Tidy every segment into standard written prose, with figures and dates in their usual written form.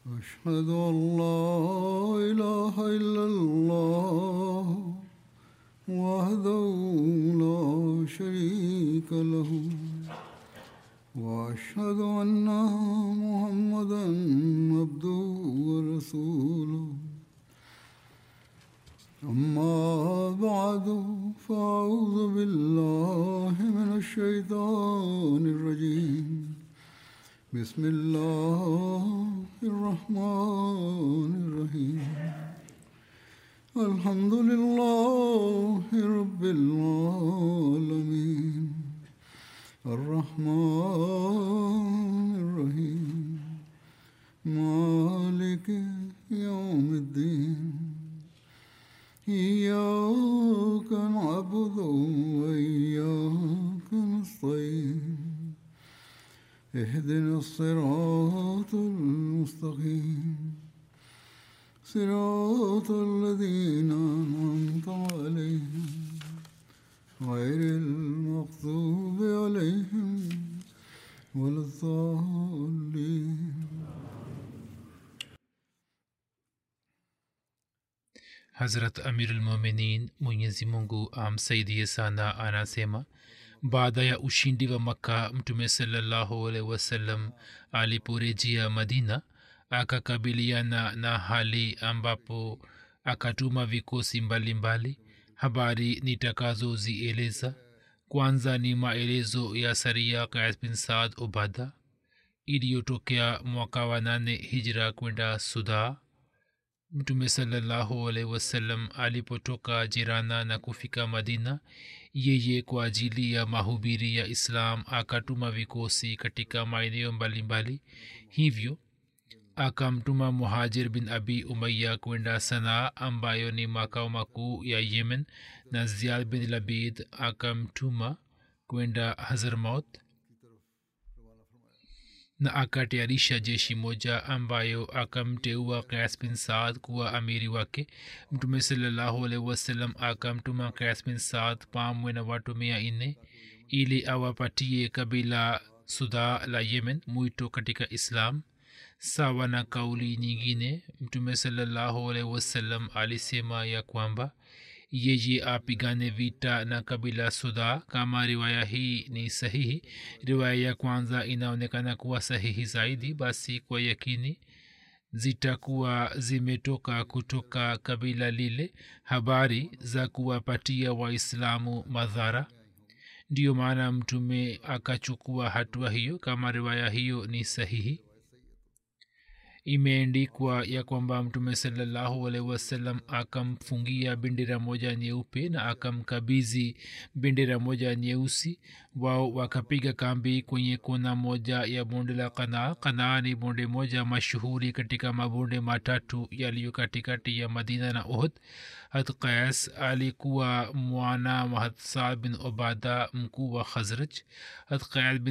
أشهد أن لا إله إلا الله وحده لا شريك له وأشهد أن محمدا عبده ورسوله أما بعد فأعوذ بالله من الشيطان الرجيم بسم الله الرحمن الرحيم الحمد لله رب العالمين الرحمن الرحيم مالك يوم الدين إياك نعبد وإياك نستعين اهدنا الصراط المستقيم صراط الذين أنعمت عليهم غير المغضوب عليهم ولا الضالين. Hazrat Amirul Mominin Mwenyezi Mungu amsaidie sana anasema, baada ya ushindi wa Makka, Mtume sallallahu alaihi wasallam aliporejea Madina akakabiliana na hali ambapo akatuma vikosi mbalimbali. Habari nitakazozieleza kwanza ni maelezo ya Saria Qais bin Saad Ubada iliyotokea mwaka wa 8 hijra kwenda Suda. Mtume sallallahu alaihi wasallam alipotoka Jirana na kufika Madina, yeye kwa ajili ya mahubiri ya Islam akatuma vikosi katika maeneo mbalimbali. Hivyo akamtuma Muhajir bin Abi Umayya kwenda Sanaa ambayo ni makao makuu ya Yemen, na Ziyad bin Labid akamtuma kwenda Hazarmaut, na akatayarisha jeshi moja ambayo akamteua Qais bin Saad kuwa amiri wake. Mtume sallallahu alaihi wasallam akamtuma Qais bin Saad pamoja na watu 400 ili awapatie kabila Suda la Yemen mwito katika Islam. Sawa na kauli nyingine, Mtume sallallahu alaihi wasallam alisema ya kwamba yeye apigane vita na kabila Suda. Kama riwaya hii ni sahihi, riwaya ya kwanza inaonekana kuwa sahihi zaidi, basi kwa yakini zitakuwa zimetoka kutoka kabila lile habari za kuwapatia Waislamu madhara. Ndiyo maana Mtume akachukua hatua hiyo. Kama riwaya hiyo ni sahihi, imeandikwa ya kwamba Mtume sallallahu alaihi wasallam akamfungia bendera moja nyeupe na akamkabidhi bendera moja nyeusi. Wao wakapiga kambi kwenye kona moja ya bonde la Qanaa. Qanaa ni bonde moja mashuhuri katika mabonde matatu yaliyo katikati ya Madina na Uhud. Hat Qais alikuwa mwana wa Saad bin Ubada, mkuu wa Khazraj. Hat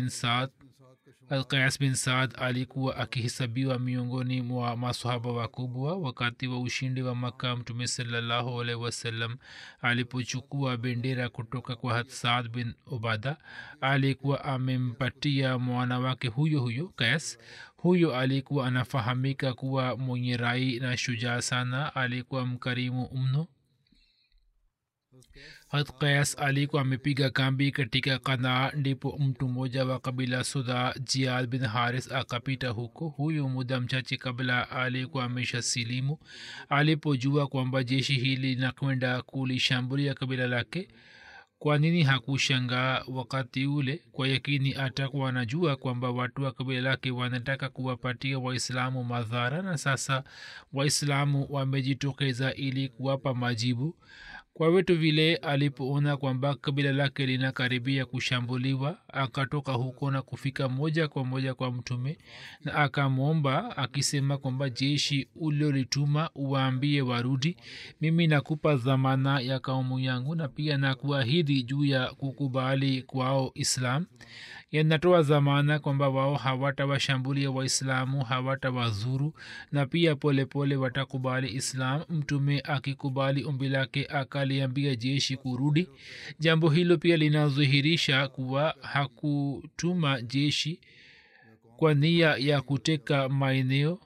Qais bin Saad alikuwa akihesabiwa miongoni mwa masahaba wakubwa. Wakati wa ushindi wa Makka, Mtume sallallahu alaihi wasallam alipochukua bendera kutoka kwa Saad bin Ubada, alikuwa amempatia mwana wake huyo Qais. Huyo alikuwa anafahamika kuwa mwenye rai na shujaa sana, alikuwa mkarimu mno. Qais alikuwa amepiga kambi katika Qanaa, ndipo mtu mmoja wa kabila Suda, Jiyad bin Haris, akapita huko. Huyo muda mchache kabla alikuwa amesha silimu. Alipojua kwamba jeshi hili linakwenda kulishambulia kabila lake, kwa nini hakushangaa wakati ule? Kwa yakini atakuwa anajua kwamba watu wa kabila lake wanataka kuwapatia Waislamu madhara, na sasa Waislamu wamejitokeza ili kuwapa majibu. Kwa vitu vile, alipoona kwamba kabila lake linakaribia kushambuliwa, akatoka huko na kufika moja kwa moja kwa Mtume na akamwomba akisema kwamba jeshi ulilolituma uwaambie warudi. Mimi nakupa dhamana ya kaumu yangu na pia nakuahidi juu ya kukubali kwao Islam. Yanatoa dhamana kwamba wao hawatawashambulia Waislamu, hawatawazuru, na pia polepole watakubali Islam. Mtume akikubali ombi lake akaliambia jeshi kurudi. Jambo hilo pia linadhihirisha kuwa hakutuma jeshi kwa nia ya kuteka maeneo,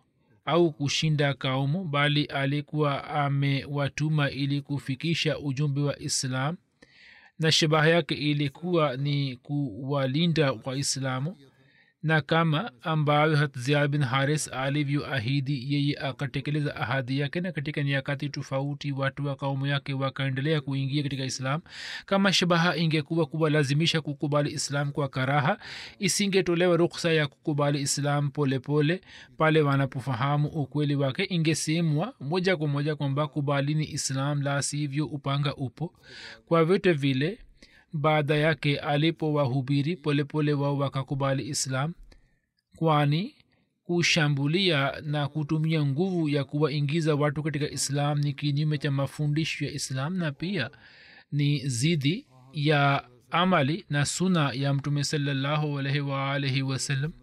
au kushinda kaumu, bali alikuwa amewatuma ili kufikisha ujumbe wa islam, na shabaha yake ilikuwa ni kuwalinda waislamu. na kama ambavyo hat Ziyad bin Haris alivyoahidi, yeye akatekeleza ahadi yake, na katika nyakati tofauti watu wa kaumu yake wakaendelea kuingia katika islam. kama shabaha ingekuwa kuwalazimisha kukubali islam kwa karaha, isingetolewa ruksa ya kukubali islam polepole pale wanapofahamu ukweli wake. ingesemwa moja kwa moja kwamba kubalini islam, la sivyo upanga upo. kwa vyote vile baada yake alipowahubiri polepole wao wakakubali islam, kwani kushambulia na kutumia nguvu ya kuwaingiza watu katika islam ni kinyume cha mafundisho ya islam, na pia ni zidi ya amali na suna ya mtume sallallahu alaihi wa alihi wasallam.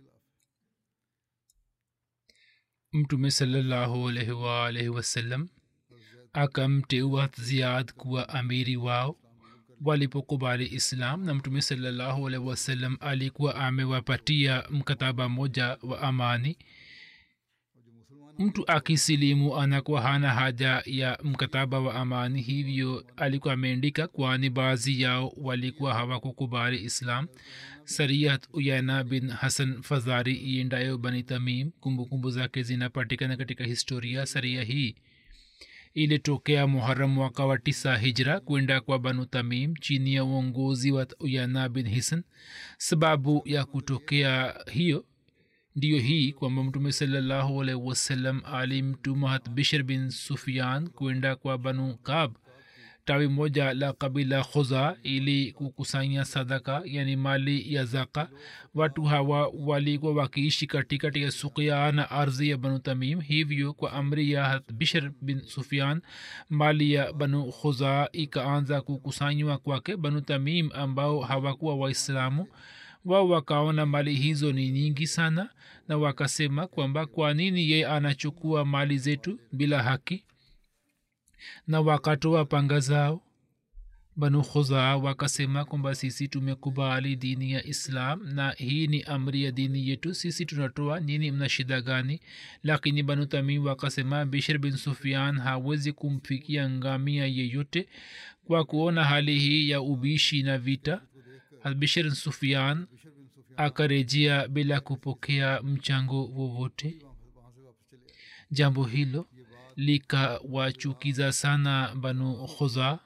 mtume sallallahu alaihi wa alihi wasallam akamteua Ziyad kuwa amiri wao walipokubali islam, na mtume sallallahu alaihi wasallam alikuwa amewapatia mkataba moja wa amani. mtu akisilimu anakuwa hana haja ya mkataba wa amani, hivyo alikuwa ameandika, kwani baadhi yao walikuwa hawakukubali islam. Sariyat Uyana bin Hasan Fazari iendayo Bani Tamim, kumbukumbu zake zinapatikana katika historia. saria hii ilitokea Muharram mwaka wa 9 hijra kwenda kwa Banu Tamim chini ya uongozi wa Uyana bin Hisan. sababu ya kutokea hiyo ndiyo hii kwamba mtume sallallahu alaihi wasallam alimtuma Bishr bin Sufyan kwenda kwa Banu Kab, tawi moja la kabila Khuza, ili kukusanya sadaka, yani mali ya zaka. watu hawa walikuwa wakiishi katikati ya suqia na ardhi ya Banu Tamim. hivyo kwa amri ya Bishr bin Sufyan mali ya Banu Khuza ikaanza kukusanywa kwake. Banu Tamim ambao hawakuwa waislamu, wao wakaona mali hizo ni nyingi sana, na wakasema kwamba kwa nini yeye anachukua mali zetu bila haki, na wakatoa panga zao. Banu Khuza wakasema kwamba sisi tumekubali dini ya islam na hii ni amri ya dini yetu, sisi tunatoa, nini mna shida gani? Lakini Banu Tamim wakasema Bishr bin Sufyan hawezi kumfikia ngamia yeyote. kwa kuona hali hii ya ubishi na vita, Bishr bin Sufyan akarejea bila kupokea mchango wowote. jambo hilo likawachukiza sana Banu Khuza,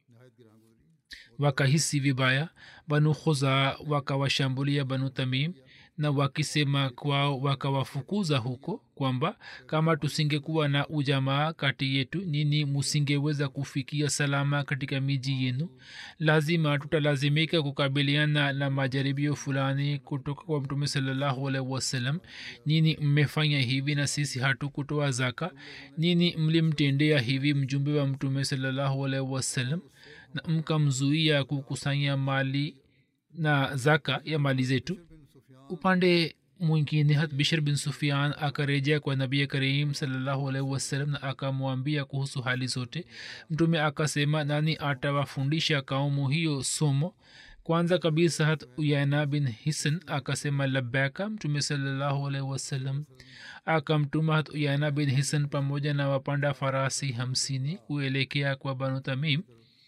wakahisi vibaya. Banu Khuza wakawashambulia Banu Tamim, na wakisema kwao wakawafukuza huko, kwamba kama tusingekuwa na ujamaa kati yetu, nini musingeweza kufikia salama katika miji yenu. lazima tutalazimika kukabiliana na majaribio fulani kutoka kwa mtume sallallahu alaihi wasallam. nini mmefanya hivi na sisi hatukutoa zaka? nini mlimtendea hivi mjumbe wa mtume sallallahu alaihi wasallam, na mkamzuia kukusanya mali na zaka ya mali zetu? upande mwingine Bishr bin Sufyan akarejea kwa Nabii Karim sallallahu alaihi wasallam na akamwambia kuhusu hali zote. mtume akasema, nani atawafundisha kaumu hiyo somo? kwanza kabisa Uyana bin Hisan akasema labbaika. mtume sallallahu alaihi wasallam akamtuma Uyana bin Hisan pamoja na wapanda farasi 50 kuelekea kwa Banu Tamim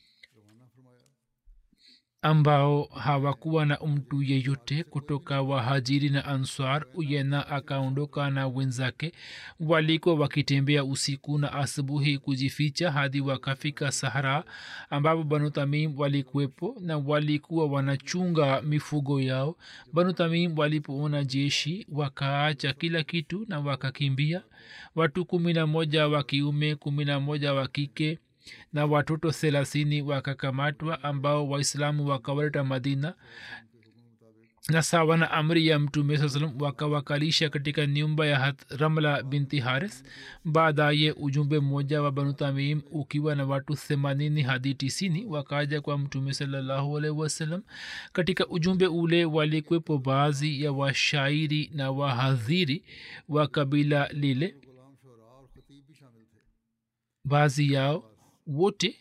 ambao hawakuwa na mtu yeyote kutoka Wahajiri na Ansar. Uyena akaondoka na wenzake, walikuwa wakitembea usiku na asubuhi kujificha hadi wakafika Sahara ambapo Banu Tamim walikuwepo na walikuwa wanachunga mifugo yao. Banu Tamim walipoona jeshi wakaacha kila kitu na wakakimbia. watu 11 wa kiume, 11 wa kike na watoto 30 wakakamatwa, ambao waislamu wakawaleta Madina, na sawa na amri ya mtume saa salam wakawakalisha katika nyumba ya Ramla binti Haris. baadaye ujumbe mmoja wa Banu Tamim ukiwa na watu 80 hadi 90 wakaja kwa mtume sallallahu alaihi wasallam. katika ujumbe ule walikwepo baadhi ya washairi na wahadhiri wa kabila lile. baadhi yao wote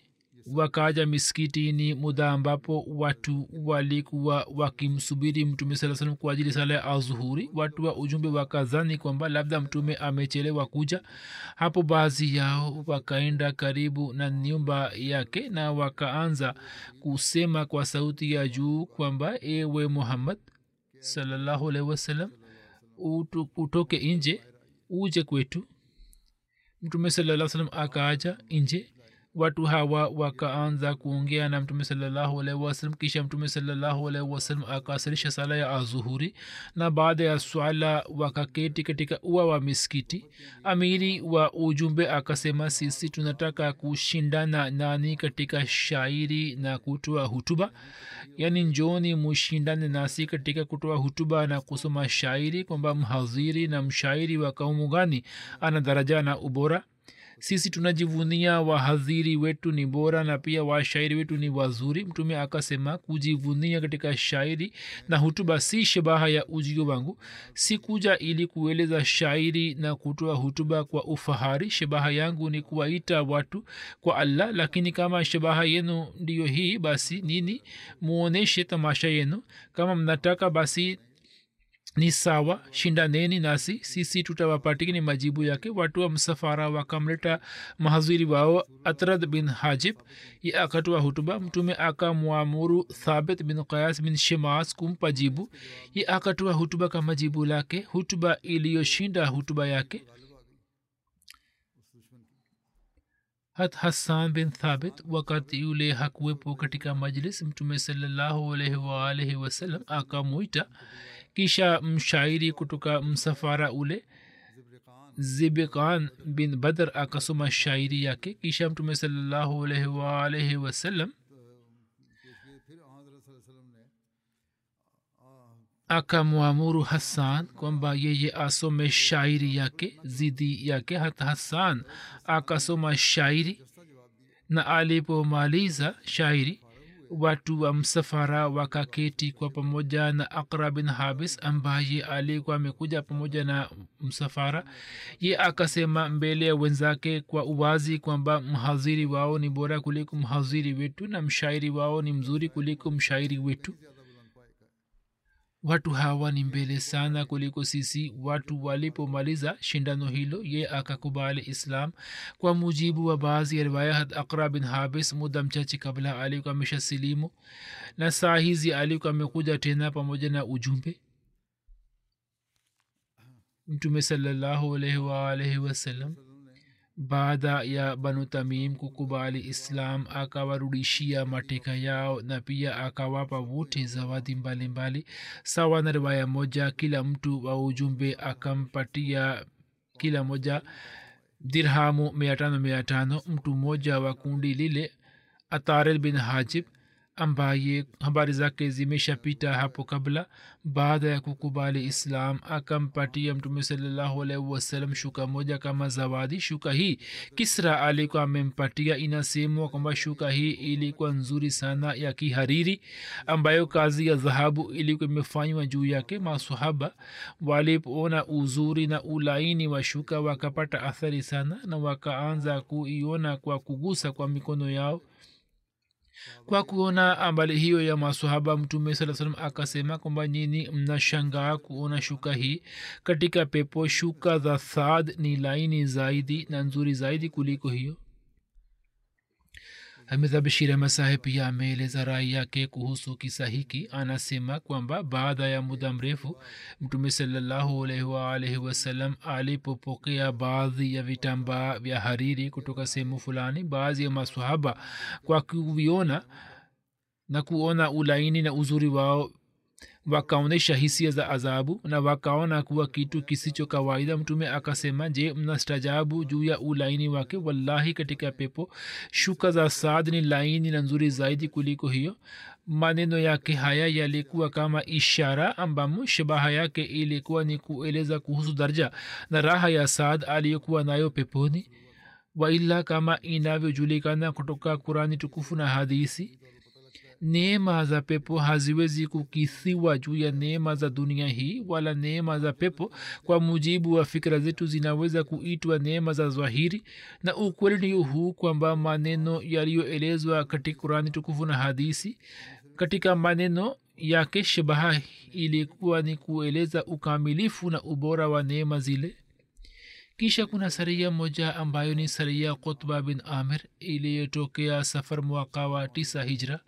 wakaja miskitini muda ambapo watu walikuwa wakimsubiri mtume saa salam kwa ajili sala ya azuhuri. Watu wa ujumbe wakazani kwamba labda mtume amechelewa kuja. Hapo baadhi yao wakaenda karibu na nyumba yake na wakaanza kusema kwa sauti ya juu kwamba ewe Muhammad sallallahu alaihi wasallam, utoke nje uje kwetu. Mtume sallallahu alaihi wasallam akaaja nje. Watu hawa wakaanza kuongea na mtume sallallahu alaihi wasallam. Kisha mtume sallallahu alaihi wasallam akasalisha sala ya azuhuri, na baada ya swala wakaketi katika ua wa miskiti. Amiri wa ujumbe akasema, sisi tunataka kushindana nani katika shairi na kutoa hutuba, yani njoni mushindane nasi katika kutoa hutuba na kusoma shairi, kwamba mhadhiri na mshairi wa kaumu gani ana daraja na ubora. Sisi tunajivunia wahadhiri wetu ni bora na pia washairi wetu ni wazuri. Mtume akasema, kujivunia katika shairi na hutuba si shabaha ya ujio wangu. Si kuja ili kueleza shairi na kutoa hutuba kwa ufahari. shabaha yangu ni kuwaita watu kwa Allah. Lakini kama shabaha yenu ndiyo hii, basi nini, muoneshe tamasha yenu. Kama mnataka basi ni sawa, shindaneni nasi, sisi tutawapatikini majibu yake. Watu wa msafara wakamleta mahaziri wao Atrad bin Hajib. Ye akatoa hutuba. Mtume akamwamuru Thabit bin Qais bin Shimas kumpa jibu. Ye akatoa hutuba kama jibu lake, hutuba iliyoshinda hutuba yake. Hassan bin Thabit wakati yule hakuwepo katika majlis. Mtume sallallahu alaihi wasallam akamuita. Kisha mshairi kutoka msafara ule Zibiqan bin Badr akasoma shairi yake. Kisha mtume sallallahu alaihi wasallam akamwamuru Hassan kwamba yeye asome shairi yake zidi yake. Hata Hassan akasoma shairi, na alipomaliza shairi watu wa msafara wakaketi kwa pamoja na Aqra bin Habis ambaye alikuwa amekuja pamoja na msafara. Ye akasema mbele ya wenzake kwa uwazi kwamba mhadhiri wao ni bora kuliko mhadhiri wetu na mshairi wao ni mzuri kuliko mshairi wetu. Watu hawa ni mbele sana kuliko sisi. Watu walipomaliza shindano hilo, ye akakubali Islam. Kwa mujibu wa baadhi ya riwaya, Aqra bin Habis muda mchache kabla alikuwa ameshasilimu, na saa hizi alikuwa amekuja tena pamoja na ujumbe. Mtume sallallahu alaihi wasallam baada ya Banu Tamim kukubali Islam akawarudishia mateka yao na pia akawapa wote zawadi mbalimbali. Sawa na riwaya moja, kila mtu wa ujumbe akampatia kila moja dirhamu 500. Mtu mmoja wa kundi lile Atarid bin Hajib ambaye habari zake zimeshapita hapo kabla, baada ya kukubali Islam akampatia mtume sallallahu alaihi wasallam shuka moja kama zawadi. Shuka hii Kisra alikuwa amempatia. Inasemwa kwamba shuka hii ilikuwa nzuri sana ya kihariri ambayo kazi ya dhahabu ilikuwa imefanywa juu yake. Masahaba walipoona uzuri na ulaini wa shuka wakapata athari sana na wakaanza kuiona kwa kugusa kwa mikono yao. Kwa kuona ambali hiyo ya maswahaba, mtume sallallahu alaihi wasallam akasema kwamba nyinyi mnashangaa kuona shuka hii katika pepo. Shuka za Saad ni laini zaidi na nzuri zaidi kuliko hiyo. Hamidha Bashir Ahmad Saheb pia ameeleza rai yake kuhusu kisa hiki. Anasema kwamba baada ya muda mrefu mtume sallallahu alaihi wasallam alipopokea baadhi ya vitambaa vya hariri kutoka sehemu fulani, baadhi ya maswahaba kwa kuviona na kuona ulaini na uzuri wao wakaonesha hisia za adhabu na wakaona kuwa kitu kisicho kawaida. Mtume akasema, je, mnastajabu juu ya ulaini wake? Wallahi katika pepo shuka za Saad ni laini na nzuri zaidi kuliko hiyo. Maneno yake haya yalikuwa kama ishara ambamo shabaha yake ilikuwa ni kueleza kuhusu daraja na raha ya Saad aliyokuwa nayo peponi. Waila kama inavyojulikana kutoka Kurani tukufu na hadithi, neema za pepo haziwezi kukithiwa juu ya neema za dunia hii, wala neema za pepo kwa mujibu wa fikra zetu zinaweza kuitwa neema za zwahiri. Na ukweli ni huu kwamba maneno yaliyoelezwa katika Qurani tukufu na hadisi, katika maneno yake shabaha ilikuwa ni kueleza ukamilifu na ubora wa neema zile. kisha kuna saria moja ambayo ni saria Qutba bin Amir iliyotokea safar mwaka wa 9 hijra.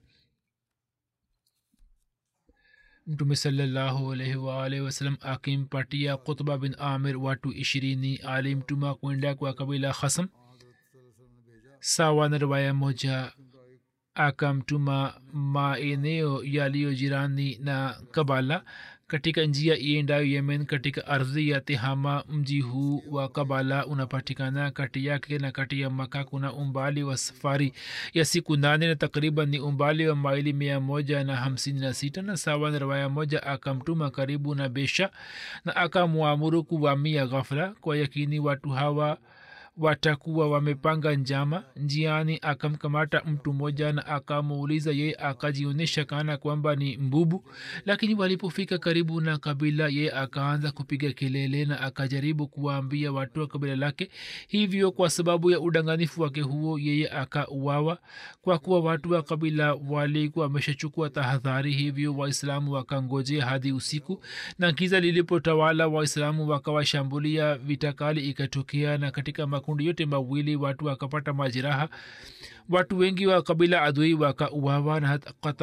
mtume sallallahu alaihi wa alihi wasallam akimpatia Qutba bin Amir watu 20 alimtuma kwenda kwa kabila Khasam. sawa na riwaya moja akamtuma maeneo yaliyo jirani na Kabala katika njia iendayo Yemen katika ardhi ya Tehama. mji huu wa Kabala unapatikana kati yake na kati ya Maka kuna umbali wa safari ya siku 8 na takriban ni umbali wa maili 156. na sawa na riwaya moja akamtuma karibu na Besha na akamwamuru kuvamia ghafla. kwa yakini watu hawa watakuwa wamepanga njama. njiani akamkamata mtu mmoja na akamuuliza yeye, akajionyesha kana kwamba ni mbubu. lakini walipofika karibu na kabila, yeye akaanza kupiga kelele na akajaribu kuwaambia watu wa kabila lake. hivyo kwa sababu ya udanganifu wake huo, yeye akauawa. kwa kuwa watu wa kabila walikuwa wameshachukua tahadhari, hivyo waislamu wakangojea hadi usiku, na giza lilipotawala waislamu wakawashambulia. vita kali ikatokea na katika makundi yote mawili watu wakapata majeraha. watu wengi wa kabila adui wakauawa na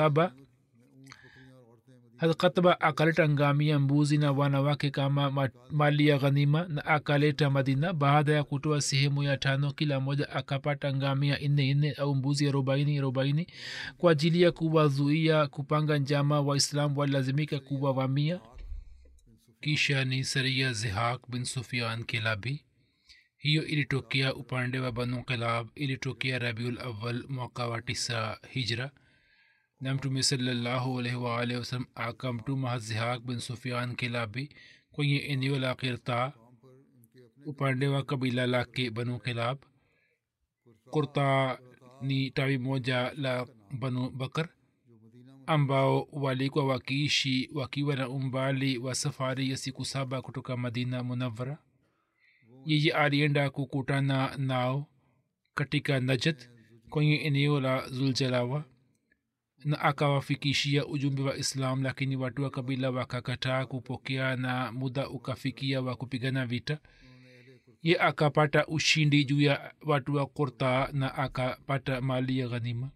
Hatqatba akaleta ngamia, mbuzi na wanawake kama mali ya ghanima na akaleta Madina. baada ya kutoa sehemu ya 5, kila moja akapata ngamia 4 au mbuzi 40 kwa ajili ya kuwazuia kupanga njama. waislamu walilazimika kuwavamia. kisha ni saria Zihak bin Sufyan Kilabi. hiyo ilitokea upande wa Banu Kilab. ilitokea Rabiul Awwal mwaka wa 9 hijra. na mtume sallallahu alaihi wa alihi wasallam akamtuma Zihak bin Sufyan Kilabi kwenye eneo la Qirta upande wa kabila lake Banu Kilab. Qirta ni tawi moja la Banu Bakr ambao walikuwa wakiishi wakiwa na umbali wa safari ya siku 7 kutoka Madina Munawwara. yeye alienda kukutana nao katika Najd kwenye eneo la Zuljalawa na akawafikishia ujumbe wa Islam, lakini watu wa kabila wakakataa kupokea na muda ukafikia wa kupigana vita. ye akapata ushindi juu ya watu wa Qurta na akapata mali ya ghanima.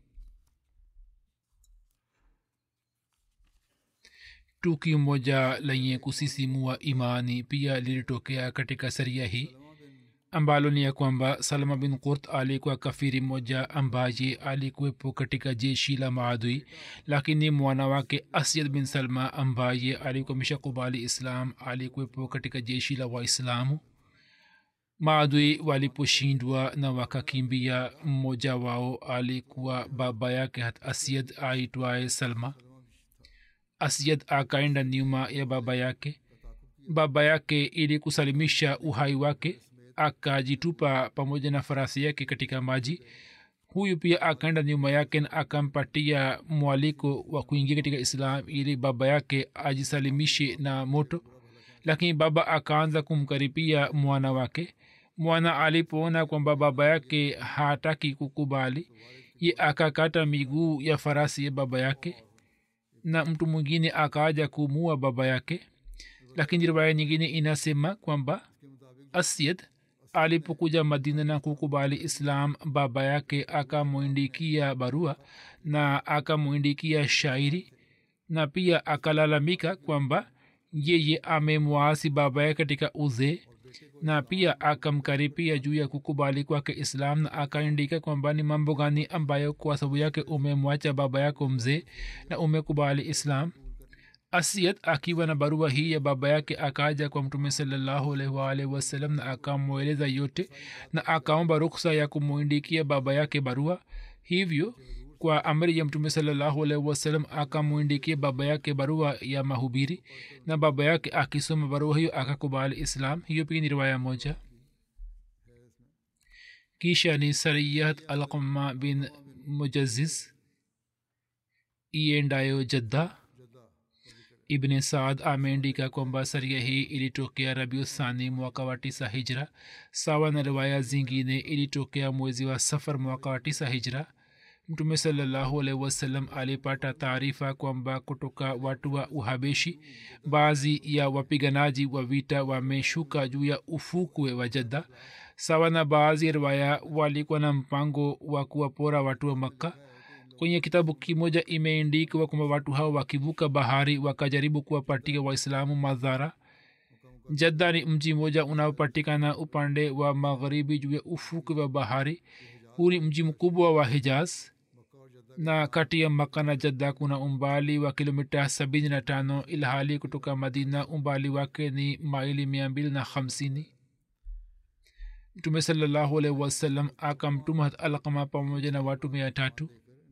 tukio moja lenye kusisimua imani pia lilitokea katika saria hii, ambalo ni ya kwamba Salama bin Qurt alikuwa kafiri moja ambaye alikuwepo katika jeshi la maadui, lakini mwana wake Asyad bin Salma ambaye alikuwa ameshakubali Islam alikuwepo katika jeshi la Waislamu. maadui waliposhindwa na wakakimbia, mmoja wao alikuwa baba yake Asyad aitwaye Salma. Asyad akaenda nyuma ya baba yake. baba yake ili kusalimisha uhai wake akajitupa pamoja na farasi yake katika maji. huyu pia akaenda nyuma yake na akampatia mwaliko wa kuingia katika Islam ili baba yake ajisalimishe na moto, lakini baba akaanza kumkaribia mwana wake. mwana alipoona kwamba baba yake hataki kukubali, ye akakata miguu ya farasi ya baba yake na mtu mwingine akaja kumua baba yake. lakini riwaya nyingine inasema kwamba Asyad alipokuja Madina na kukubali Islam, baba yake akamwindikia barua na akamwindikia shairi na pia akalalamika kwamba yeye amemwasi baba yake katika uzee, na pia akamkaripia juu ya kukubali kwake Islam na akaandika kwamba ni mambo gani ambayo kwa sababu yake umemwacha baba yako mzee na umekubali Islam. Asyad akiwa na barua hii ya baba yake akaja kwa mtume sallallahu alaihi wa alihi wasallam na akamweleza yote na akaomba ruksa ya kumwindikia baba yake barua. hivyo kwa amri ya mtume sallallahu alaihi wasallam akamwindikia baba yake barua ya mahubiri na baba yake akisoma barua hiyo akakubali Islam. hiyo pia ni riwaya moja. kisha ni sariyat Alqama bin Mujazziz. iendayo jadda. ibn saad ameandika kwamba saria hii ilitokea rabiuthani mwaka wa 9 hijra sawa na riwaya zingine ilitokea mwezi wa safar mwaka wa 9 hijra. mtume sallallahu alaihi wasallam alipata taarifa kwamba kutoka watu wa uhabeshi baadhi ya wapiganaji wa vita wameshuka juu ya ufukwe wa jadda. sawa na baadhi ya riwaya walikuwa na mpango wa kuwapora watu wa makka. kwenye kitabu kimoja imeandikwa kwamba watu hao wakivuka bahari wakajaribu kuwapatia waislamu madhara. jadda ni mji mmoja unaopatikana upande wa magharibi juu ya ufukwe wa bahari. huu ni mji mkubwa wa hijaz na kati ya maka na jadda kuna umbali wa kilomita 75 ilhali kutoka madina umbali wake ni maili 250. mtume sallallahu alaihi wasallam akamtuma alqama pamoja na watu 300.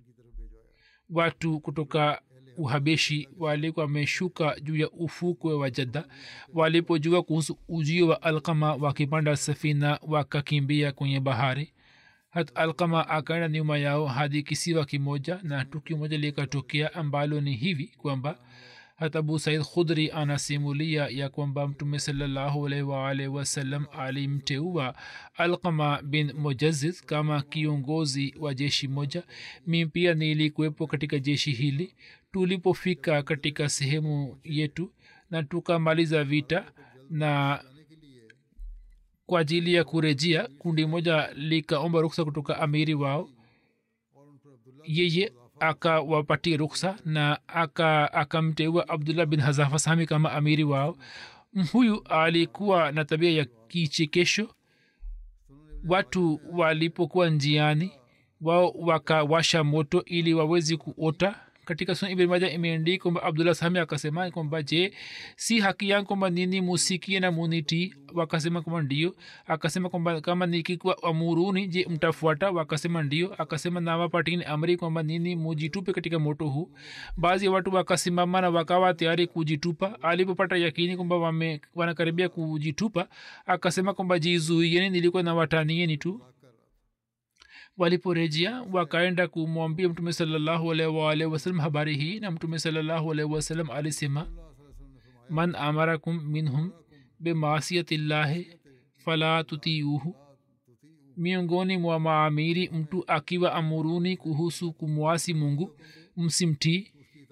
watu kutoka uhabeshi walikuwa wameshuka juu ya ufukwe wa jadda. walipojua kuhusu ujio wa alqama wakipanda safina wakakimbia kwenye bahari. hat alqama akaenda nyuma yao hadi kisiwa kimoja na tukio moja likatokea ambalo ni hivi kwamba hata abu said khudri anasimulia ya kwamba mtume sallallahu alaihi wasallam alimteua alqama bin mujaziz kama kiongozi wa jeshi moja. mi pia nilikuwepo katika jeshi hili. tulipofika katika sehemu yetu na tukamaliza vita na kwa ajili ya kurejea kundi moja likaomba ruksa kutoka amiri wao. yeye akawapatia ruksa na akamteua abdullah bin hazafa sami kama amiri wao. huyu alikuwa na tabia ya kichekesho. watu walipokuwa njiani wao wakawasha moto ili wawezi kuota. katika sunan ibn majah imeandikwa kwamba abdullah sami akasema kwamba je, si haki yangu kwamba nini musikie na munitii? wakasema kwamba ndio. akasema kwamba kama nikikuwa amuruni je mtafuata? wakasema ndio. akasema nawapatini amri kwamba nini mujitupe katika moto huu. baadhi ya watu wakasimama na wakawa tayari kujitupa. alipopata yakini kwamba wanakaribia kujitupa akasema kwamba jizuieni, nilikuwa nawatanieni tu. waliporejea wakaenda kumwambia mtume sallallahu alaihi wasallam habari hii na mtume sallallahu alaihi wasallam alisema man amarakum minhum bimaasiyatillahi fala tutiuhu. miongoni mwa maamiri mtu akiwa amuruni kuhusu kumwasi mungu msimtii.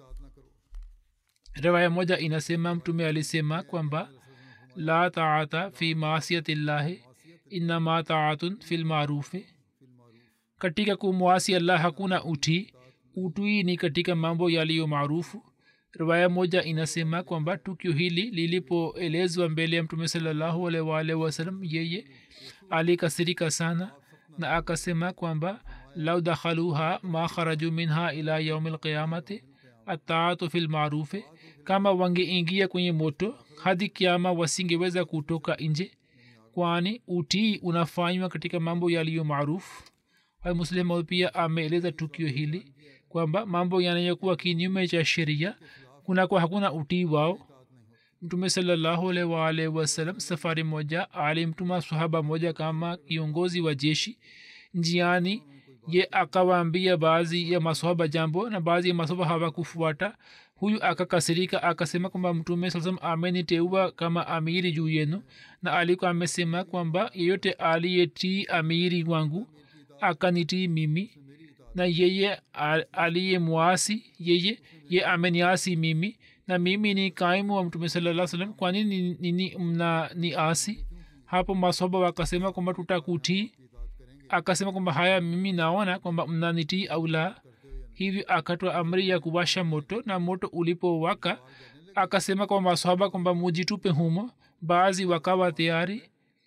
riwaya moja inasema mtume alisema kwamba la taata fi maasiyatillahi innama taatun fil maarufi. katika kumwasi allah hakuna utii. utii ni katika mambo yaliyo maarufu. riwaya moja inasema kwamba tukio hili lilipoelezwa mbele ya mtume sallallahu alaihi wasallam yeye alikasirika sana na akasema kwamba lau dakhaluha ma kharaju minha ila yaumi lqiyamati ataatu fi lmarufi. kama wangeingia kwenye moto hadi kiama wasingeweza kutoka nje, kwani utii unafanywa katika mambo yaliyo maarufu. muslim pia ameeleza tukio hili kwamba mambo yanayokuwa kinyume cha sheria kunakuwa hakuna utii wao. mtume sallallahu alaihi wasallam safari moja alimtuma sahaba moja kama kiongozi wa jeshi. njiani ye akawaambia baadhi ya masahaba jambo na baadhi ya masahaba hawakufuata. huyu akakasirika akasema kwamba mtume sallam ameniteua kama amiri juu yenu, na alikuwa amesema kwamba yeyote aliyetii amiri wangu akanitii mimi, na yeye aliye mwasi ye ameniasi mimi, na mimi ni kaimu wa mtume sallallahu alaihi wasallam, kwani nini mna ni asi? hapo masahaba wakasema kwamba tutakutii. akasema kwamba haya mimi naona kwamba mnanitii au la. hivyo akatoa amri ya kuwasha moto, na moto ulipowaka akasema kwa masahaba kwamba mujitupe humo. baadhi wakawa tayari,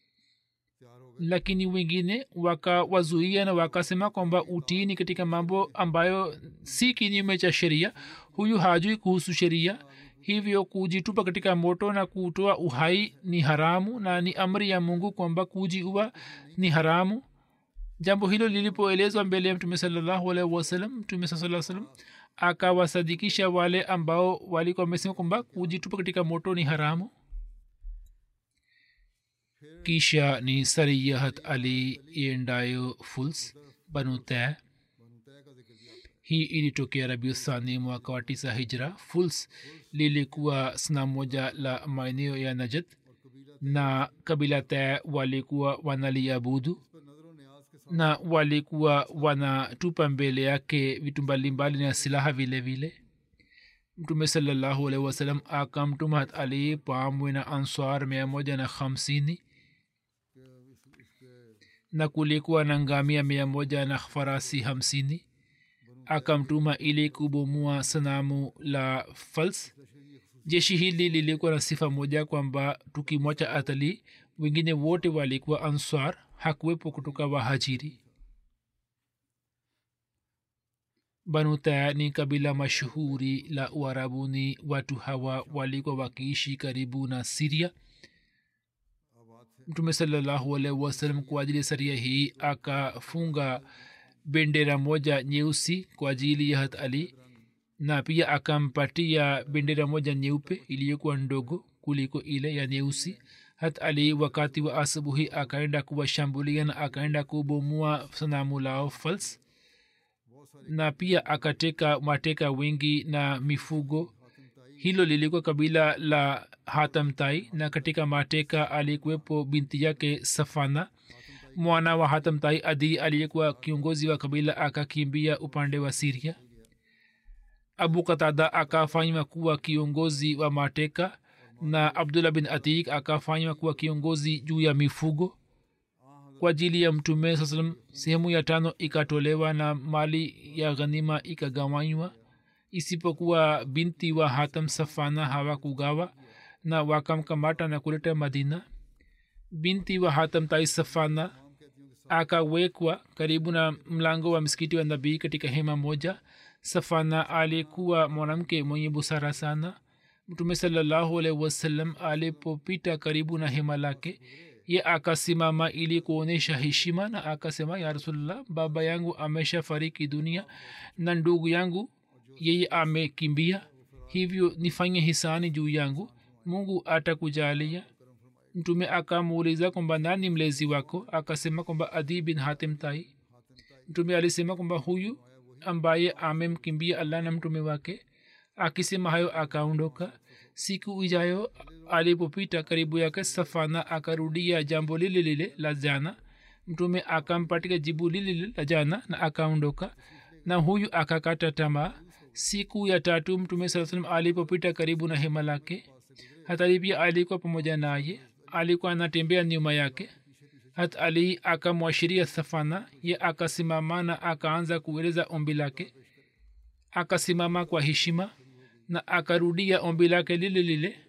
lakini wengine wakawazuia na wakasema kwamba utii ni katika mambo ambayo si kinyume cha sheria. huyu hajui kuhusu sheria, hivyo kujitupa katika moto na kutoa uhai ni haramu, na ni amri ya mungu kwamba kujiua ni haramu. jambo hilo lilipoelezwa mbele ya mtume sallallahu alaihi wasallam, mtume sallallahu alaihi wasallam akawasadikisha wale ambao walikuwa wamesema kwamba kujitupa katika moto ni haramu. kisha ni sariyahat ali iendayo fuls banu taya. hii ilitokea Rabiuthani mwaka wa 9 hijra. Fuls lilikuwa sanamu moja la maeneo ya Najd na kabila Taa walikuwa wanaliabudu na walikuwa wanatupa mbele yake vitu mbalimbali na silaha vile vile. Mtume sallallahu alaihi wasallam akamtuma Ali pamoja na Ansar 150 na kulikuwa na ngamia 100 na farasi 50. Akamtuma ili kubomoa sanamu la Fals. Jeshi hili lilikuwa na sifa moja kwamba tukimwacha Ali wengine wote walikuwa Ansar, hakuwepo kutoka Wahajiri. Banu Taa ni kabila mashuhuri la Uarabuni. Watu hawa walikuwa wakiishi karibu na Syria. Mtume sallallahu alaihi wasallam kwa ajili ya saria hii akafunga bendera moja nyeusi kwa ajili ya Ali na pia akampatia bendera moja nyeupe iliyokuwa ndogo kuliko ile ya nyeusi. Ali wakati wa asubuhi akaenda kuwashambulia na akaenda kubomoa sanamu lao Fals na pia akateka mateka wengi na mifugo. Hilo lilikuwa kabila la Hatam Tai na katika mateka alikuwepo binti yake Safana. Mwana wa Hatam Tai Adi aliyekuwa kiongozi wa kabila akakimbia upande wa Syria. Abu Qatada akafanywa kuwa kiongozi wa mateka na Abdullah bin Atik akafanywa kuwa kiongozi juu ya mifugo. Kwa ajili ya Mtume sallam sehemu ya 5 ikatolewa na mali ya ghanima ikagawanywa, isipokuwa binti wa Hatam Safana hawakugawa na wakamkamata na kuleta Madina. Binti wa Hatam Tai Safana akawekwa karibu na mlango wa msikiti wa Nabii katika hema moja. Safana alikuwa mwanamke mwenye busara sana. Mtume sallallahu alaihi wasallam alipopita karibu na hema lake, ye akasimama ili kuonesha heshima na akasema, ya Rasulullah, baba yangu ameshafariki dunia na ndugu yangu yeye amekimbia, hivyo nifanye hisani juu yangu, Mungu atakujalia. Mtume akamuuliza kwamba nani mlezi wako? Akasema kwamba Adi bin Hatim Tai. Mtume alisema kwamba huyu ambaye amemkimbia Allah na mtume wake. Akisema hayo akaondoka. Siku ijayo alipopita karibu yake Safana akarudia jambo lile lile la jana. Mtume akampatia jibu lile lile la jana na akaondoka, na huyu akakata tamaa. Siku ya 3 Mtume sallallahu alaihi wasallam alipopita karibu na hema lake, hata pia alikuwa pamoja naye, alikuwa anatembea nyuma yake. Hata Ali akamwashiria Safana, ye akasimama na akaanza kueleza ombi lake. Akasimama kwa heshima na akarudia ombi lake lile lile.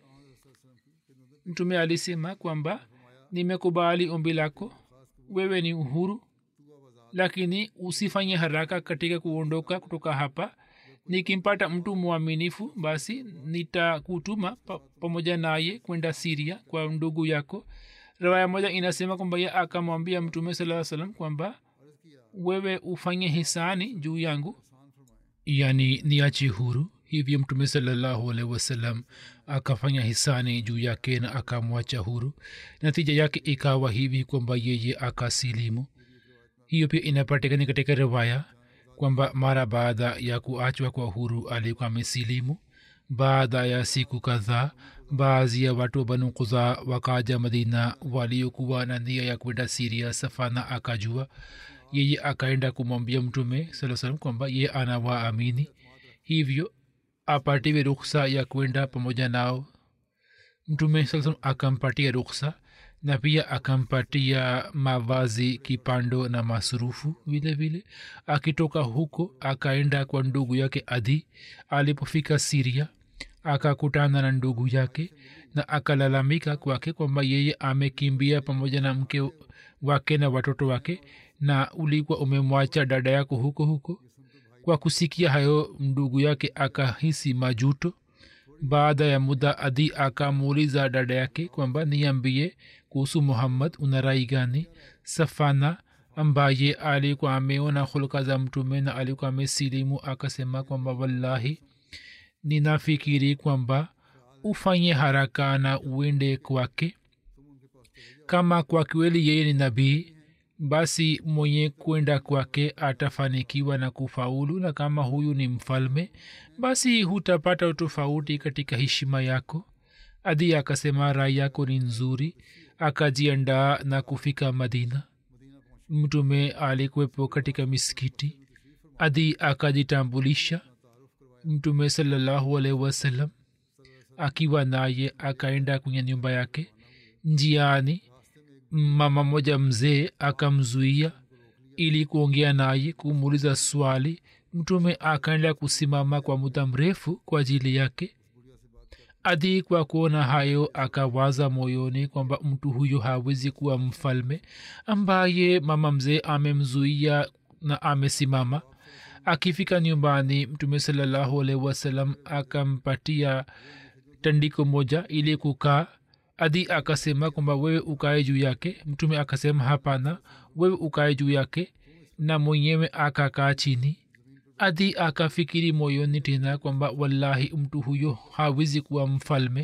Mtume alisema kwamba nimekubali ombi lako, wewe ni uhuru, lakini usifanye haraka katika kuondoka kutoka hapa. Nikimpata mtu mwaminifu basi nitakutuma pamoja naye kwenda Syria kwa ndugu yako. Riwaya moja inasema kwamba yeye akamwambia Mtume sallallahu alaihi wasallam kwamba wewe ufanye hisani juu yangu, yani niache huru. Hivyo Mtume sallallahu alaihi wasallam akafanya hisani juu yake na akamwacha huru. Natija yake ikawa hivi kwamba yeye akasilimu. Hiyo pia inapatikana katika riwaya kwamba mara baada ya kuachwa kwa huru alikuwa amesilimu. Baada ya siku kadhaa, baadhi ya watu wa Banu Quza wakaja Madina waliokuwa na nia ya kwenda Syria. Safana akajua, yeye akaenda kumwambia Mtume sallallahu alaihi wasallam kwamba yeye anawaamini, hivyo apatiwe ruhusa ya kwenda pamoja nao. Mtume sallallahu alaihi wasallam akampatia ruhusa na pia akampatia mavazi, kipando na masurufu vile vile. Akitoka huko akaenda kwa ndugu yake Adi. Alipofika Syria akakutana na ndugu yake na akalalamika kwake kwamba yeye amekimbia pamoja na mke wake na watoto wake, na ulikuwa umemwacha dada yako huko huko. Kwa kusikia hayo, ndugu yake akahisi majuto. Baada ya muda Adi akamuuliza dada yake kwamba niambie kuhusu Muhammad, una rai gani? Safana ambaye alikuwa ameona khulqa za Mtume na alikuwa amesilimu akasema kwamba wallahi ninafikiri kwamba ufanye haraka na uende kwake. Kama kwa kweli yeye ni nabii, basi mwenye kwenda kwake atafanikiwa na kufaulu, na kama huyu ni mfalme basi hutapata utofauti katika heshima yako. Adi akasema rai yako ni nzuri. Akajiandaa na kufika Madina. Mtume alikuwepo katika misikiti. Adi akajitambulisha. Mtume sallallahu alaihi wasallam akiwa naye akaenda kwenye nyumba yake. Njiani mama moja mzee akamzuia ili kuongea naye, kumuuliza swali. Mtume akaenda kusimama kwa muda mrefu kwa ajili yake. Adi kwa kuona hayo akawaza moyoni kwamba mtu huyo hawezi kuwa mfalme ambaye mama mzee amemzuia na amesimama. Akifika nyumbani, Mtume sallallahu alaihi wasallam akampatia tandiko moja ili kukaa. Adi akasema kwamba wewe ukae juu yake. Mtume akasema hapana, wewe ukae juu yake, na mwenyewe akakaa chini. Adi akafikiri moyoni tena kwamba wallahi mtu huyo hawezi kuwa mfalme.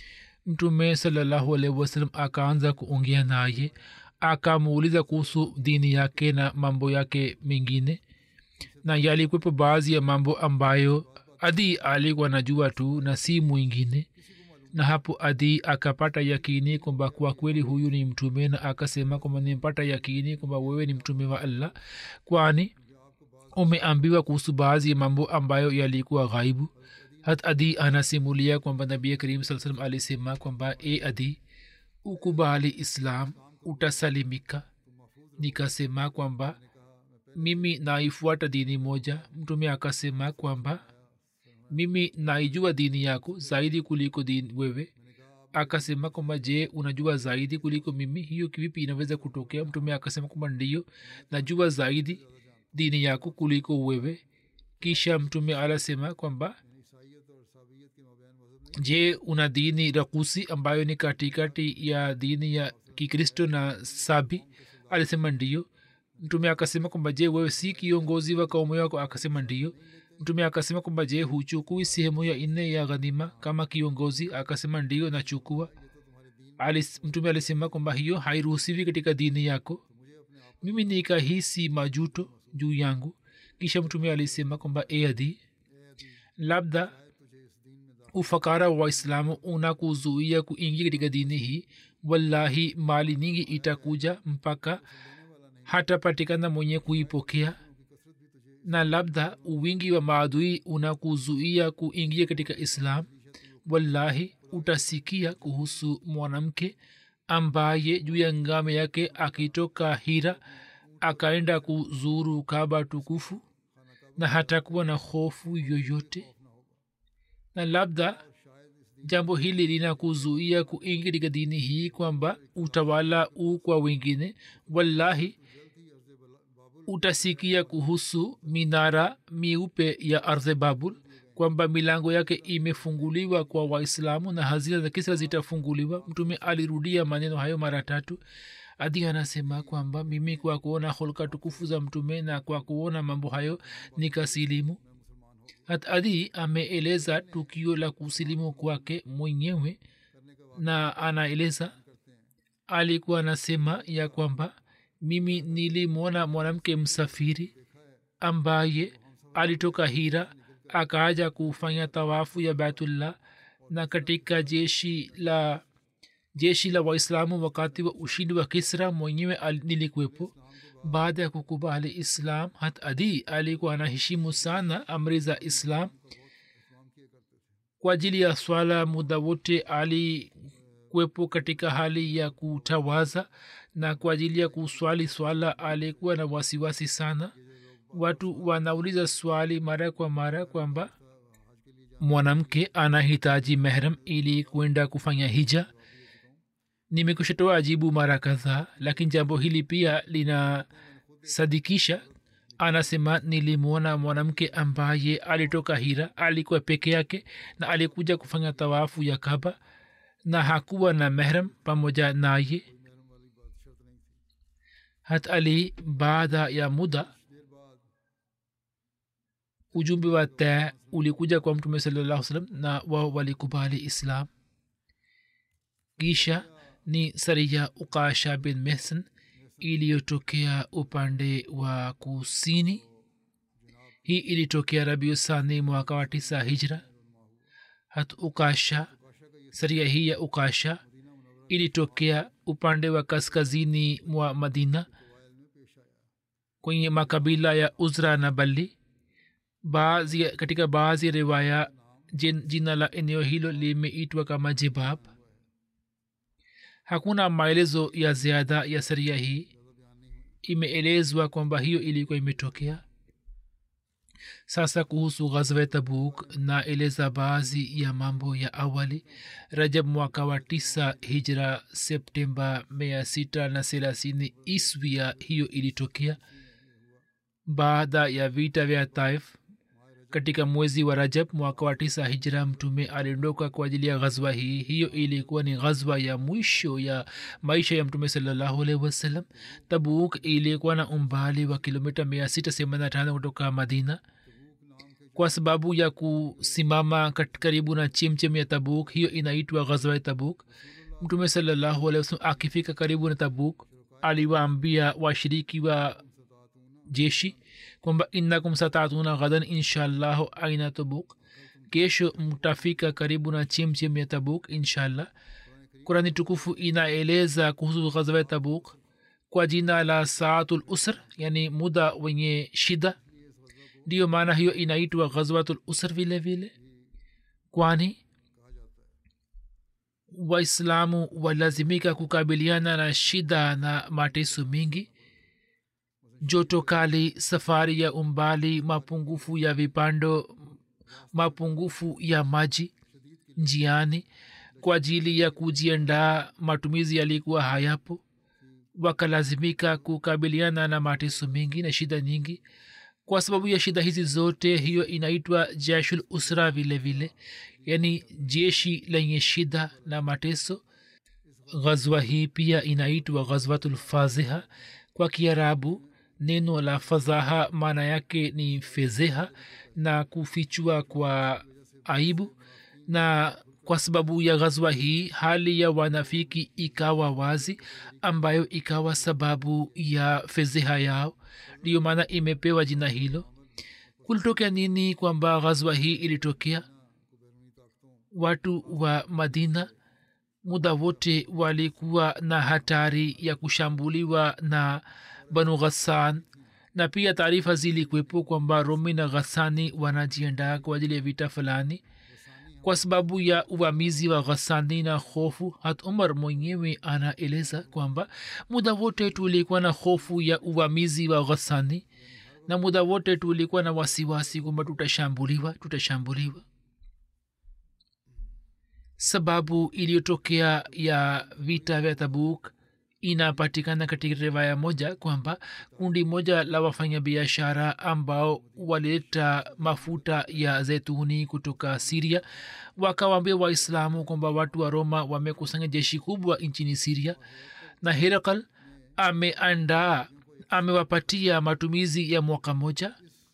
Mtume sallallahu alaihi wasallam akaanza kuongea naye, akamuuliza kuhusu dini yake na mambo yake mengine, na yalikuwepo baadhi ya mambo ambayo Adi alikuwa najua tu na si mwingine. Na hapo Adi akapata yakini kwamba kwa kweli huyu ni mtume, na akasema kwamba nimepata yakini kwamba wewe ni mtume wa Allah, kwani umeambiwa kuhusu baadhi ya mambo ambayo yalikuwa ghaibu. Hat Adi anasimulia kwamba Nabii Karim sallallahu alaihi wasallam alisema kwamba e Adi, ukubali Islam utasalimika. Nikasema kwamba mimi naifuata dini moja. Mtume akasema kwamba mimi naijua dini yako zaidi kuliko dini wewe. Akasema kwamba je, unajua zaidi kuliko mimi? Hiyo kivipi inaweza kutokea? Mtume akasema kwamba ndiyo, najua zaidi dini yako kuliko wewe. Kisha Mtume alasema kwamba je, una dini rakusi ambayo ni katikati ya dini ya Kikristo na Sabi? Alisema ndiyo. Mtume akasema kwamba je, wewe si kiongozi wa kaumu yako? Akasema ndiyo. Mtume akasema kwamba je, huchukui sehemu ya 4 ya ghanima kama kiongozi? Akasema ndiyo, nachukua. Mtume alisema kwamba hiyo hairuhusiwi katika dini yako. Mimi nikahisi majuto juu yangu. Kisha Mtume alisema kwamba e Adi, labda ufakara wa Islamu unakuzuia kuingia katika dini hii. Wallahi mali nyingi itakuja mpaka hatapatikana mwenye kuipokea, na labda uwingi wa maadui unakuzuia kuingia katika Islam. Wallahi utasikia kuhusu mwanamke ambaye juu ya ngame yake akitoka Hira akaenda kuzuru Kaaba tukufu na hatakuwa na hofu yoyote, na labda jambo hili linakuzuia kuingia katika dini hii kwamba utawala kwa wengine. Wallahi utasikia kuhusu minara miupe ya ardhi Babul kwamba milango yake imefunguliwa kwa Waislamu na hazina za Kisra zitafunguliwa. Mtume alirudia maneno hayo mara 3. Adi anasema kwamba mimi kwa kuona hulka tukufu za Mtume na kwa kuona mambo hayo nikasilimu. Hat Adi ameeleza tukio la kusilimu kwake mwenyewe, na anaeleza alikuwa anasema ya kwamba mimi nilimwona mwanamke msafiri ambaye alitoka Hira akaja kufanya tawafu ya Baitullah, na katika jeshi la Waislamu wakati wa ushindi wa Kisra mwenyewe nilikuwepo. Baada ya kukubali Islam, Hat Adi alikuwa anaheshimu sana amri za Islam. Kwa ajili ya swala muda wote alikuwepo katika hali ya kutawaza, na kwa ajili ya kuswali swala alikuwa na wasiwasi sana. Watu wanauliza swali mara kwa mara kwamba mwanamke anahitaji mahram ili kwenda kufanya hija. Nimekushatoa ajibu mara kadhaa, lakini jambo hili pia linasadikisha. Anasema nilimwona mwanamke ambaye alitoka Hira, alikuwa peke yake na alikuja kufanya tawafu ya Kaaba na hakuwa na mahram pamoja naye. Hat Ali baada ya muda ujumbe wa taa ulikuja kwa Mtume sallallahu alaihi wasallam na wao walikubali Islam. Kisha ni Sariya Uqasha bin Mihsan iliyotokea upande wa kusini. hii ilitokea rabiusani mwaka wa 9 hijra. hat ukasha saria hii ya ukasha ilitokea upande wa kaskazini mwa madina kwenye makabila ya uzra na bali. katika baadhi ya riwaya jina la eneo hilo limeitwa kama jibab. hakuna maelezo ya ziada ya saria hii. imeelezwa kwamba hiyo ilikuwa imetokea. sasa kuhusu ghazwa tabuk na eleza baadhi ya mambo ya awali. rajab mwaka wa 9 hijra septemba 630 iswia hiyo ilitokea baada ya vita vya taif. katika mwezi wa rajab mwaka wa 9 hijra mtume aliondoka kwa ajili ya ghazwa hii. hiyo ilikuwa ni ghazwa ya mwisho ya maisha ya mtume sallallahu alaihi wasallam. tabuk ilikuwa na umbali wa kilomita 685 kutoka madina. kwa sababu ya kusimama karibu na chemchem ya tabuk, hiyo inaitwa ghazwa ya tabuk. mtume sallallahu alaihi wasallam akifika karibu na tabuk aliwaambia washiriki wa jeshi kwamba innakum satatuna ghadan inshallah aina tabuk, kesho mtafika karibu na chemchem ya tabuk inshallah. kurani tukufu inaeleza kuhusu ghazwa ya tabuk kwa jina la saatul usr, yani muda wenye shida. ndiyo maana hiyo inaitwa ghazwatul usr vile vile, kwani waislamu walazimika kukabiliana na shida na mateso mingi: joto kali, safari ya umbali, mapungufu ya vipando, mapungufu ya maji njiani. kwa ajili ya kujiandaa matumizi yalikuwa hayapo, wakalazimika kukabiliana na mateso mingi na shida nyingi. kwa sababu ya shida hizi zote, hiyo inaitwa jeshul usra vile vile, yani jeshi lenye shida na mateso. ghazwa hii pia inaitwa ghazwatul faziha. kwa kiarabu neno la fazaha maana yake ni fezeha na kufichua kwa aibu. na kwa sababu ya ghazwa hii hali ya wanafiki ikawa wazi, ambayo ikawa sababu ya fezeha yao. ndiyo maana imepewa jina hilo. kulitokea nini kwamba ghazwa hii ilitokea? watu wa madina muda wote walikuwa na hatari ya kushambuliwa na banu ghassan, na pia taarifa zilikwepo kwamba romi na ghassani wanajiandaa kwa ajili ya vita fulani. kwa sababu ya uvamizi wa ghassani na hofu, hat umar mwenyewe anaeleza kwamba muda wote tulikuwa na hofu ya uvamizi wa ghassani na muda wote tulikuwa na wasiwasi kwamba tutashambuliwa. sababu iliyotokea ya vita vya tabuk inapatikana katika riwaya moja kwamba kundi moja la wafanyabiashara ambao walileta mafuta ya zeituni kutoka siria wakawaambia waislamu kwamba watu wa roma wamekusanya jeshi kubwa nchini siria na herakal amewapatia matumizi ya mwaka moja.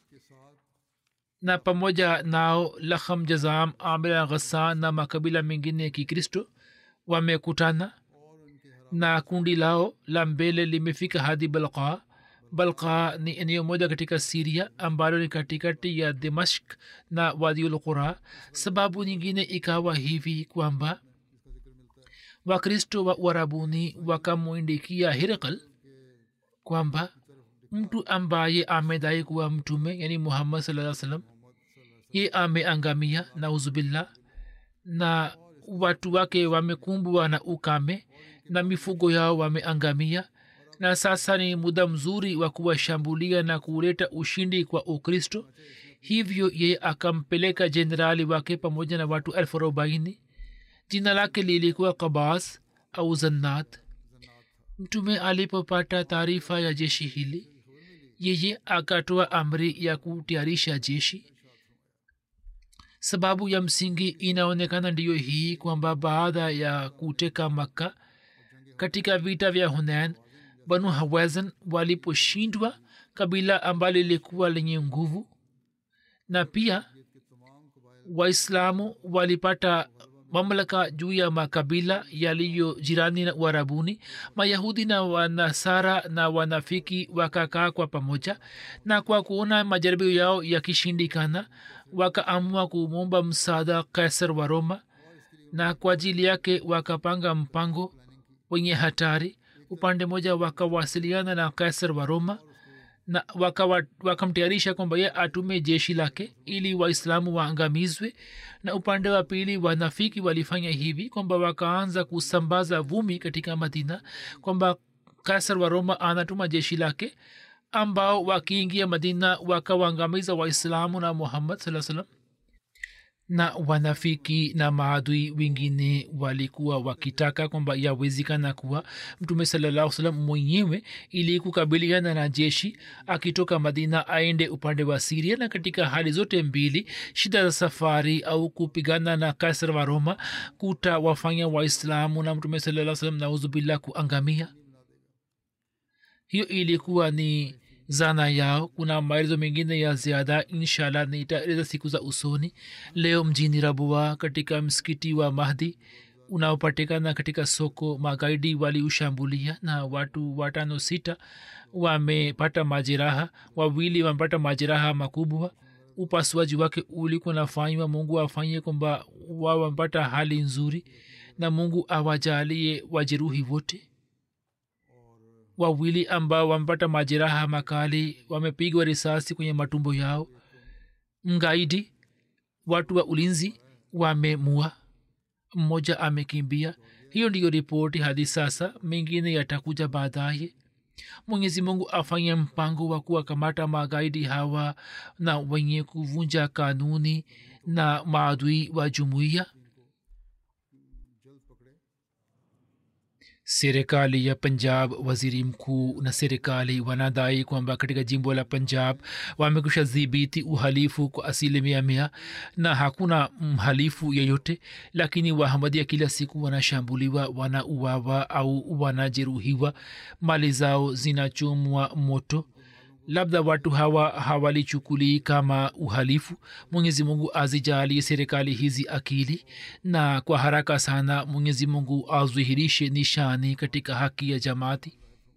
na pamoja nao lakham, jazam, amir na ghassan na makabila mengine ya kikristo wamekutana, na kundi lao la mbele limefika hadi balqa. balqa ni eneo moja katika siria ambalo ni katikati ya dimashk na wadiul qura. sababu nyingine ikawa hivi kwamba wakristo wa uarabuni wakamwindikia herakal kwamba mtu ambaye amedai kuwa mtume, yani muhammad sallallahu alaihi wasallam, ye ameangamia nauzubillah, na watu wake wamekumbwa na ukame na mifugo yao wameangamia, na sasa ni muda mzuri wa kuwashambulia na kuleta ushindi kwa ukristo. hivyo ye akampeleka jenerali wake pamoja na watu 40,000. jina lake lilikuwa kabas au zannat. mtume alipopata taarifa ya jeshi hili, yeye akatoa amri ya kutayarisha jeshi. sababu ya msingi inaonekana ndiyo hii kwamba baada ya kuteka Makka katika vita vya Hunain, banu hawazin waliposhindwa, kabila ambalo lilikuwa lenye nguvu, na pia waislamu walipata mamlaka juu ya makabila yaliyo jirani na Uarabuni. Mayahudi na Wanasara na wanafiki wakakaa kwa pamoja, na kwa kuona majaribio yao yakishindikana wakaamua kumwomba msaada Kaisar wa Roma, na kwa ajili yake wakapanga mpango wenye hatari. Upande moja wakawasiliana na Kaisar wa Roma na wakamtayarisha kwamba ye atume jeshi lake ili Waislamu waangamizwe, na upande wa pili wanafiki walifanya hivi kwamba wakaanza kusambaza vumi katika Madina kwamba Kaisar wa Roma anatuma jeshi lake, ambao wakiingia Madina wakawaangamiza Waislamu na Muhammad sallallahu alaihi wasallam. Na wanafiki na maadui wengine walikuwa wakitaka kwamba yawezekana kuwa Mtume sallallahu alaihi wasallam mwenyewe ili kukabiliana na jeshi akitoka Madina aende upande wa Syria, na katika hali zote mbili shida za safari au kupigana na Kaisar wa Roma kutawafanya Waislamu na Mtume sallallahu alaihi wasallam nauzubillah kuangamia. Hiyo ilikuwa ni zana yao. Kuna maelezo mengine ya ziada inshallah nitaeleza siku za usoni. Leo mjini Rabwa katika msikiti wa Mahdi unaopatikana katika soko, magaidi waliushambulia na watu 5-6 wamepata majeraha, 2 wamepata majeraha makubwa. Upasuaji wake ulikuwa nafanywa. Mungu afanye kwamba wao wamepata hali nzuri na Mungu awajalie wajeruhi wote. 2 ambao wamepata majeraha makali wamepigwa risasi kwenye matumbo yao. Mgaidi, watu wa ulinzi wamemua, mmoja amekimbia. Hiyo ndiyo ripoti hadi sasa, mengine yatakuja baadaye. Mwenyezi Mungu afanye mpango wa kuwakamata magaidi hawa na wenye kuvunja kanuni na maadui wa jumuiya. Serikali ya Punjab, waziri mkuu na serikali wanadai kwamba katika jimbo la Punjab wamekwisha dhibiti uhalifu kwa 100% na hakuna mhalifu yeyote, lakini Wahamadia kila siku wanashambuliwa, wanauawa au wanajeruhiwa, mali zao zinachomwa moto. Labda watu hawa hawalichukulii kama uhalifu. Mwenyezi Mungu azijalie serikali hizi akili, na kwa haraka sana Mwenyezi Mungu azihirishe nishani katika haki ya jamaati.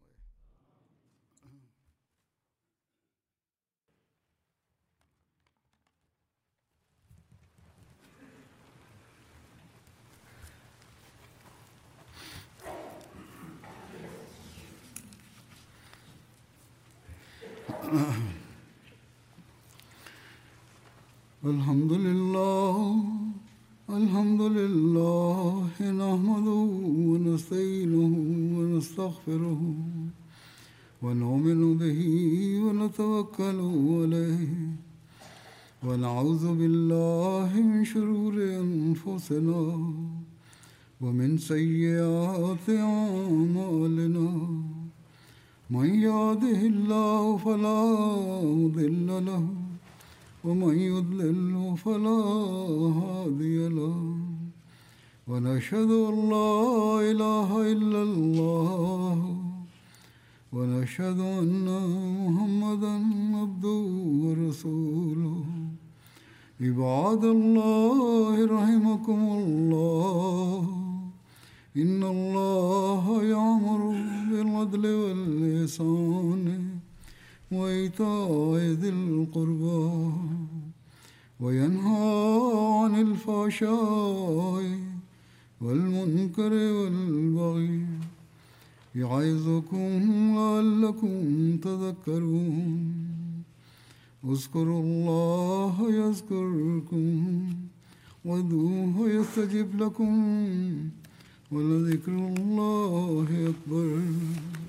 Alhamdulillah nahmaduhu wa nasta'inuhu wa nastaghfiruhu wa nu'minu bihi wa natawakkalu alayhi wa na'udhu billahi min shururi anfusina wa min sayyiati a'malina. Man yahdihillahu fala mudilla lahu ومن يضلل فلا هادي له ونشهد أن لا إله إلا الله ونشهد أن محمدا عبده ورسوله. عباد الله رحمكم الله إن الله يأمر بالعدل والإحسان وإيتاء ذي القربى وينهى عن الفحشاء والمنكر والبغي يعظكم لعلكم تذكرون. اذكروا الله يذكركم وادعوه يستجب لكم ولذكر الله أكبر.